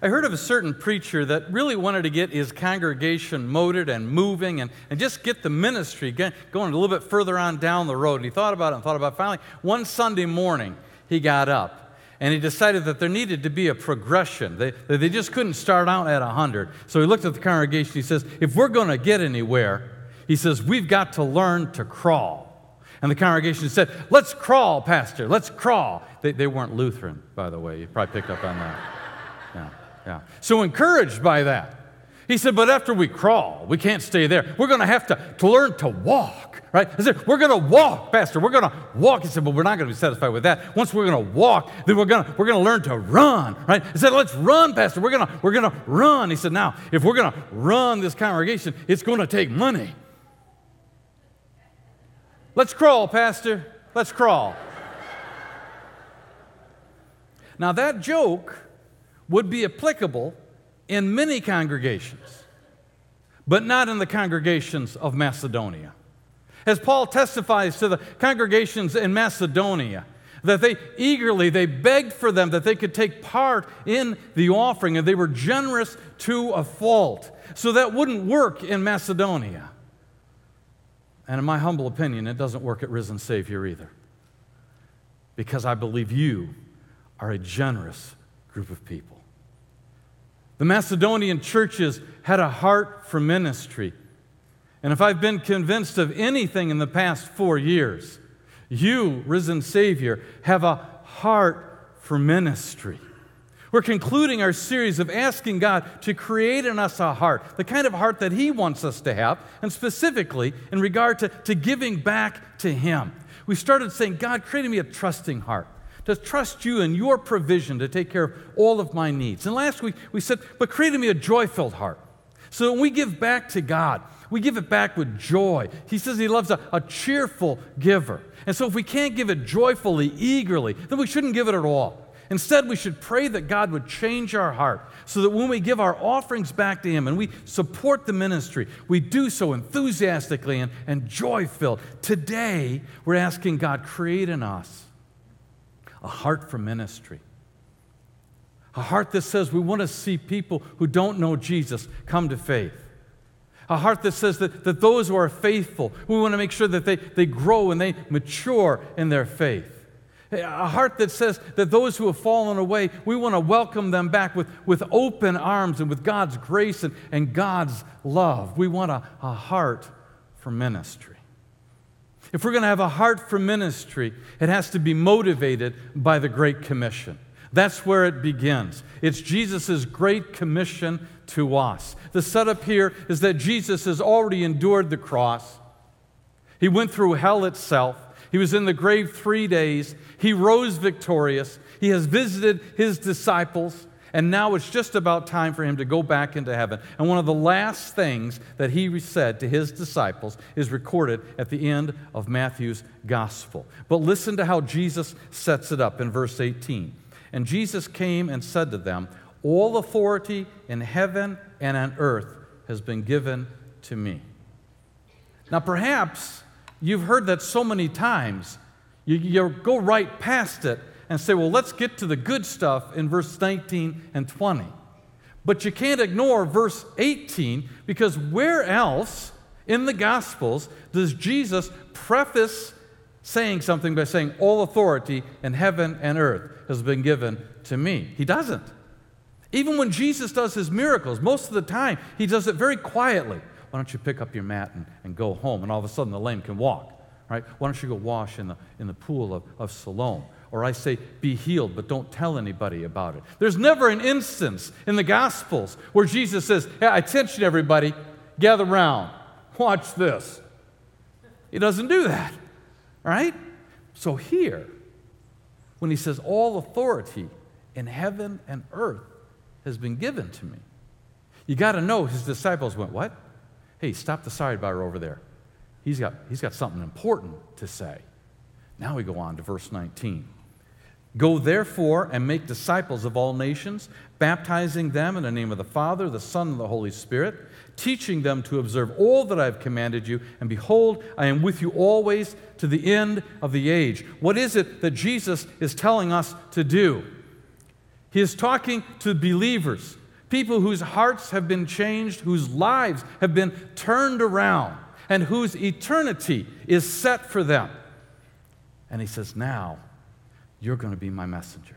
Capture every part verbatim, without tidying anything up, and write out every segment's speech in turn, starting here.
I heard of a certain preacher that really wanted to get his congregation motored and moving and, and just get the ministry going a little bit further on down the road. And he thought about it and thought about it. Finally, one Sunday morning, he got up and he decided that there needed to be a progression. They, they just couldn't start out at one hundred. So he looked at the congregation. He says, if we're going to get anywhere, he says, we've got to learn to crawl. And the congregation said, let's crawl, Pastor, let's crawl. They, they weren't Lutheran, by the way. You probably picked up on that. Yeah. Yeah. So encouraged by that, he said, but after we crawl, we can't stay there. We're going to have to, to learn to walk, right? I said, we're going to walk, Pastor. We're going to walk. He said, well, we're not going to be satisfied with that. Once we're going to walk, then we're going to, we're going to learn to run, right? I said, let's run, Pastor. We're going to, we're going to run. He said, now, if we're going to run this congregation, it's going to take money. Let's crawl, Pastor. Let's crawl. Now, that joke would be applicable in many congregations, but not in the congregations of Macedonia. As Paul testifies to the congregations in Macedonia, that they eagerly, they begged for them that they could take part in the offering, and they were generous to a fault. So that wouldn't work in Macedonia. And in my humble opinion, it doesn't work at Risen Savior either, because I believe you are a generous group of people. The Macedonian churches had a heart for ministry. And if I've been convinced of anything in the past four years, you, Risen Savior, have a heart for ministry. We're concluding our series of asking God to create in us a heart, the kind of heart that He wants us to have, and specifically in regard to, to giving back to Him. We started saying, God, create in me a trusting heart, to trust you and your provision to take care of all of my needs. And last week we said, but create in me a joy-filled heart. So when we give back to God, we give it back with joy. He says He loves a, a cheerful giver. And so if we can't give it joyfully, eagerly, then we shouldn't give it at all. Instead, we should pray that God would change our heart so that when we give our offerings back to Him and we support the ministry, we do so enthusiastically and, and joy-filled. Today, we're asking God, create in us a heart for ministry. A heart that says we want to see people who don't know Jesus come to faith. A heart that says that, that those who are faithful, we want to make sure that they, they grow and they mature in their faith. A heart that says that those who have fallen away, we want to welcome them back with, with open arms and with God's grace and, and God's love. We want a, a heart for ministry. If we're going to have a heart for ministry, it has to be motivated by the Great Commission. That's where it begins. It's Jesus' Great Commission to us. The setup here is that Jesus has already endured the cross. He went through hell itself. He was in the grave three days. He rose victorious. He has visited His disciples. And now it's just about time for Him to go back into heaven. And one of the last things that He said to His disciples is recorded at the end of Matthew's gospel. But listen to how Jesus sets it up in verse eighteen. And Jesus came and said to them, all authority in heaven and on earth has been given to me. Now perhaps you've heard that so many times, you, you go right past it and say, well, let's get to the good stuff in verse nineteen and twenty. But you can't ignore verse eighteen, because where else in the Gospels does Jesus preface saying something by saying, all authority in heaven and earth has been given to me? He doesn't. Even when Jesus does His miracles, most of the time, He does it very quietly. Why don't you pick up your mat and, and go home? And all of a sudden, the lame can walk. Right? Why don't you go wash in the, in the pool of, of Siloam? Or I say, be healed, but don't tell anybody about it. There's never an instance in the Gospels where Jesus says, hey, attention everybody, gather round, watch this. He doesn't do that, right? So here, when He says, all authority in heaven and earth has been given to me, you got to know His disciples went, what? Hey, stop the sidebar over there. He's got, he's got something important to say. Now we go on to verse nineteen. Go therefore and make disciples of all nations, baptizing them in the name of the Father, the Son, and the Holy Spirit, teaching them to observe all that I have commanded you, and behold, I am with you always to the end of the age. What is it that Jesus is telling us to do? He is talking to believers, people whose hearts have been changed, whose lives have been turned around, and whose eternity is set for them. And he says, now you're going to be my messengers.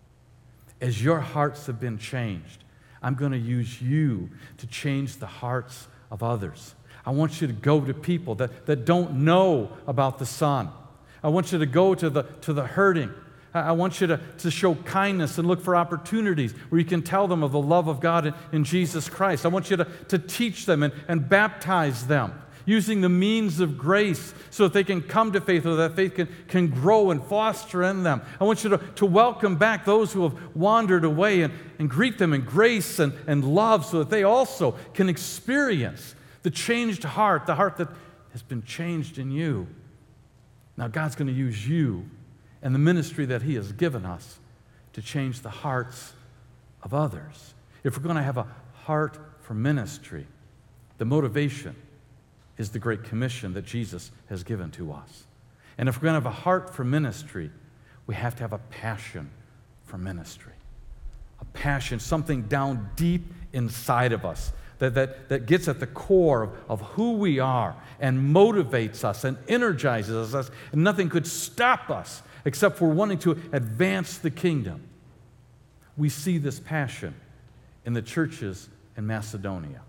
As your hearts have been changed, I'm going to use you to change the hearts of others. I want you to go to people that, that don't know about the Son. I want you to go to the, to the hurting. I, I want you to, to show kindness and look for opportunities where you can tell them of the love of God in, in Jesus Christ. I want you to, to teach them and, and baptize them, using the means of grace so that they can come to faith, or that faith can, can grow and foster in them. I want you to, to welcome back those who have wandered away and, and greet them in grace and, and love so that they also can experience the changed heart, the heart that has been changed in you. Now God's going to use you and the ministry that He has given us to change the hearts of others. If we're going to have a heart for ministry, the motivation is the Great Commission that Jesus has given to us. And if we're going to have a heart for ministry, we have to have a passion for ministry. A passion, something down deep inside of us that, that, that gets at the core of, of who we are and motivates us and energizes us, and nothing could stop us except for wanting to advance the kingdom. We see this passion in the churches in Macedonia.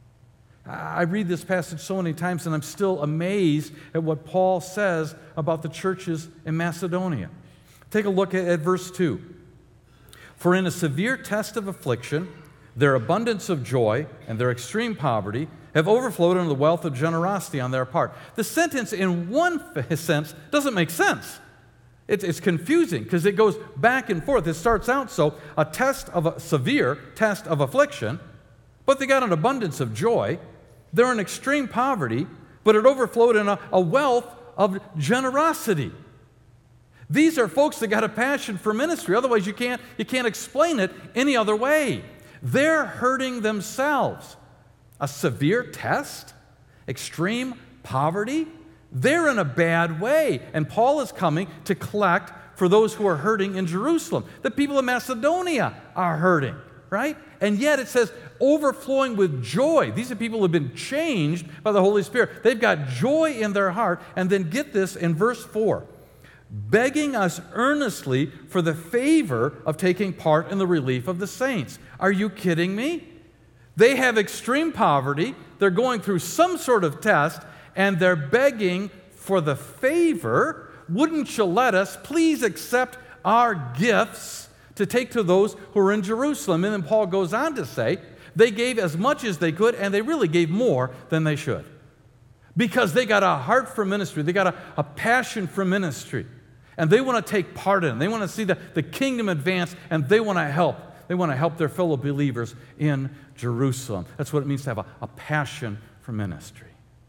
I read this passage so many times, and I'm still amazed at what Paul says about the churches in Macedonia. Take a look at, at verse two. For in a severe test of affliction, their abundance of joy and their extreme poverty have overflowed into the wealth of generosity on their part. The sentence, in one sense, doesn't make sense. It's, it's confusing because it goes back and forth. It starts out so, a test of a severe test of affliction, but they got an abundance of joy. They're in extreme poverty, but it overflowed in a, a wealth of generosity. These are folks that got a passion for ministry. Otherwise, you can't, you can't explain it any other way. They're hurting themselves. A severe test, extreme poverty, they're in a bad way. And Paul is coming to collect for those who are hurting in Jerusalem. The people of Macedonia are hurting, right? And yet it says, overflowing with joy. These are people who have been changed by the Holy Spirit. They've got joy in their heart. And then get this in verse four. Begging us earnestly for the favor of taking part in the relief of the saints. Are you kidding me? They have extreme poverty. They're going through some sort of test, and they're begging for the favor. Wouldn't you let us please accept our gifts to take to those who are in Jerusalem? And then Paul goes on to say, they gave as much as they could, and they really gave more than they should. Because they got a heart for ministry. They got a, a passion for ministry. And they want to take part in it. They want to see the, the kingdom advance, and they want to help. They want to help their fellow believers in Jerusalem. That's what it means to have a, a passion for ministry.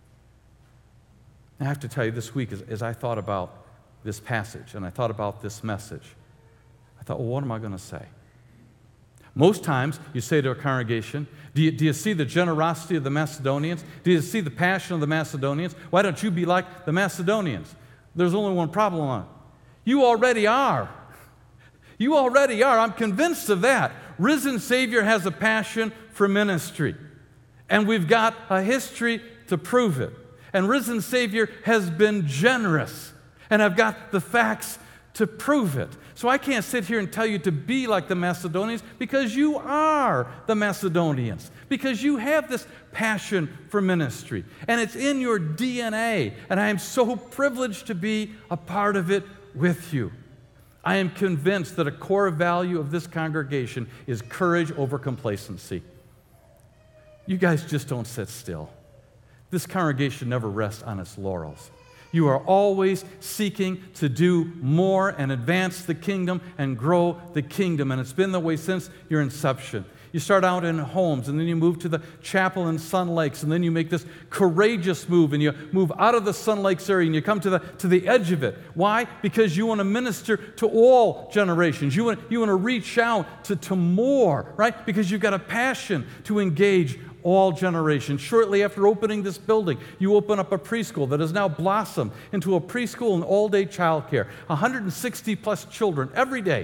I have to tell you, this week, as, as I thought about this passage and I thought about this message, I thought, well, what am I going to say? Most times, you say to a congregation, do you, do you see the generosity of the Macedonians? Do you see the passion of the Macedonians? Why don't you be like the Macedonians? There's only one problem on it. You already are. You already are. I'm convinced of that. Risen Savior has a passion for ministry, and we've got a history to prove it. And Risen Savior has been generous, and I've got the facts to prove it. So I can't sit here and tell you to be like the Macedonians, because you are the Macedonians, because you have this passion for ministry, and it's in your D N A, and I am so privileged to be a part of it with you. I am convinced that a core value of this congregation is courage over complacency. You guys just don't sit still. This congregation never rests on its laurels. You are always seeking to do more and advance the kingdom and grow the kingdom. And it's been that way since your inception. You start out in homes, and then you move to the chapel in Sun Lakes, and then you make this courageous move, and you move out of the Sun Lakes area, and you come to the, to the edge of it. Why? Because you want to minister to all generations. You want, you want to reach out to, to more, right? Because you've got a passion to engage all generations. Shortly after opening this building, you open up a preschool that has now blossomed into a preschool and all-day childcare. one hundred sixty plus children every day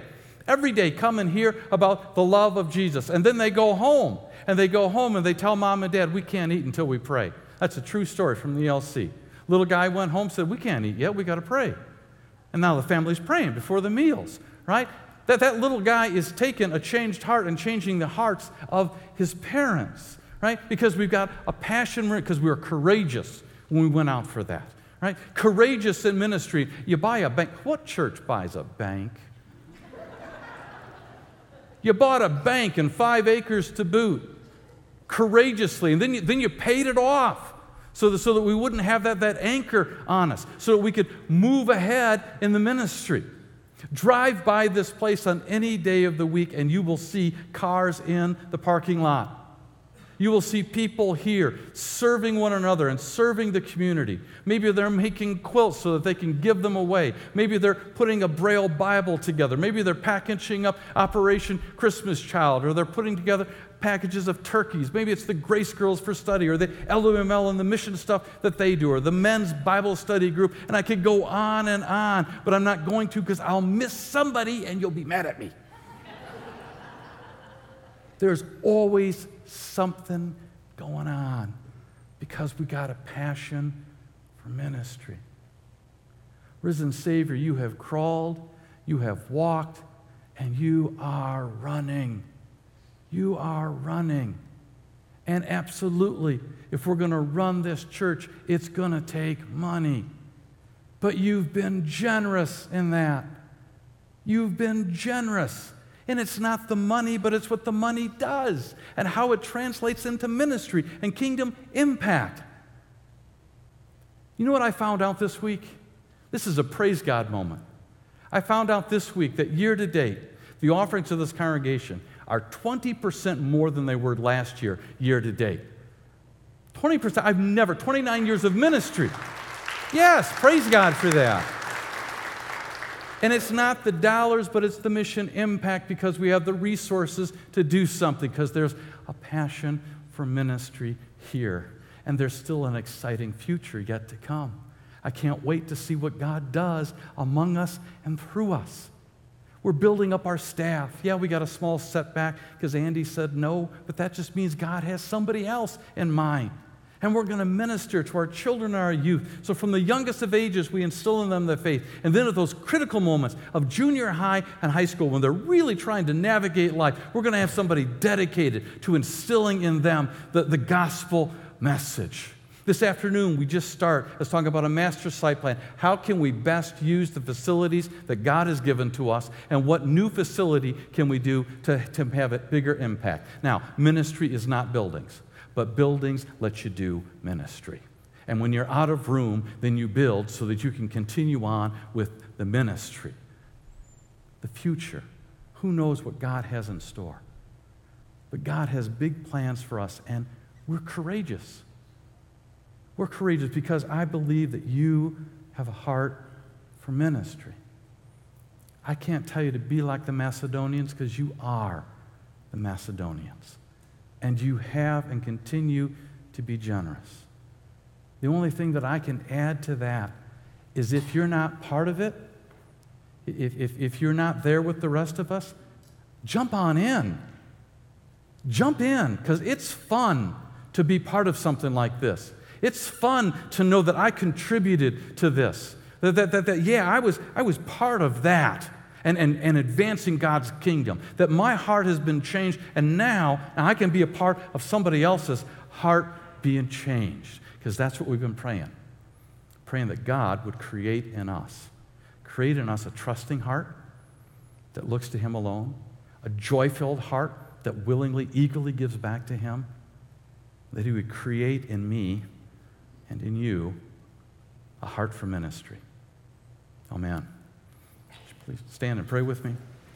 Every day come and hear about the love of Jesus. And then they go home, and they go home and they tell mom and dad, we can't eat until we pray. That's a true story from the E L C. Little guy went home, said, we can't eat yet, we got to pray. And now the family's praying before the meals, right? That that little guy is taking a changed heart and changing the hearts of his parents, right? Because we've got a passion, because we were courageous when we went out for that, right? Courageous in ministry. You buy a bank. What church buys a bank? You bought a bank and five acres to boot, courageously, and then you, then you paid it off so that, so that we wouldn't have that, that anchor on us, so that we could move ahead in the ministry. Drive by this place on any day of the week and you will see cars in the parking lot. You will see people here serving one another and serving the community. Maybe they're making quilts so that they can give them away. Maybe they're putting a Braille Bible together. Maybe they're packaging up Operation Christmas Child, or they're putting together packages of turkeys. Maybe it's the Grace Girls for Study, or the L U M L and the mission stuff that they do, or the men's Bible study group. And I could go on and on, but I'm not going to because I'll miss somebody and you'll be mad at me. There's always something going on because we got a passion for ministry. Risen Savior, you have crawled, you have walked, and you are running. You are running. And absolutely, if we're going to run this church, it's going to take money. But you've been generous in that. You've been generous. And it's not the money, but it's what the money does and how it translates into ministry and kingdom impact. You know what I found out this week? This is a praise God moment. I found out this week that year to date, the offerings to this congregation are twenty percent more than they were last year, year to date. twenty percent. I've never, twenty-nine years of ministry. Yes, praise God for that. And it's not the dollars, but it's the mission impact because we have the resources to do something, because there's a passion for ministry here. And there's still an exciting future yet to come. I can't wait to see what God does among us and through us. We're building up our staff. Yeah, we got a small setback because Andy said no, but that just means God has somebody else in mind. And we're going to minister to our children and our youth. So from the youngest of ages, we instill in them the faith. And then at those critical moments of junior high and high school, when they're really trying to navigate life, we're going to have somebody dedicated to instilling in them the, the gospel message. This afternoon, we just start, let's talk about a master site plan. How can we best use the facilities that God has given to us, and what new facility can we do to, to have a bigger impact? Now, ministry is not buildings. But buildings let you do ministry. And when you're out of room, then you build so that you can continue on with the ministry. The future. Who knows what God has in store? But God has big plans for us, and we're courageous. We're courageous because I believe that you have a heart for ministry. I can't tell you to be like the Macedonians because you are the Macedonians. And you have and continue to be generous. The only thing that I can add to that is if you're not part of it, if, if, if you're not there with the rest of us, jump on in. Jump in, because it's fun to be part of something like this. It's fun to know that I contributed to this. That, that, that, that yeah, I was, I was part of that. And, and, and advancing God's kingdom, that my heart has been changed, and now, now I can be a part of somebody else's heart being changed, because that's what we've been praying. Praying that God would create in us, create in us a trusting heart that looks to Him alone, a joy-filled heart that willingly, eagerly gives back to Him, that He would create in me and in you a heart for ministry. Amen. Please stand and pray with me.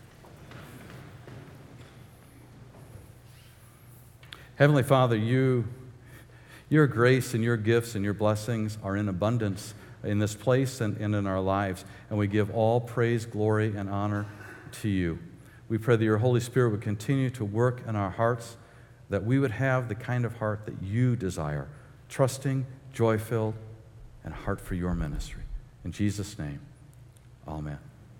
Heavenly Father, you, your grace and your gifts and your blessings are in abundance in this place and, and in our lives, and we give all praise, glory, and honor to you. We pray that your Holy Spirit would continue to work in our hearts, that we would have the kind of heart that you desire, trusting, joy-filled, and a heart for your ministry. In Jesus' name, amen.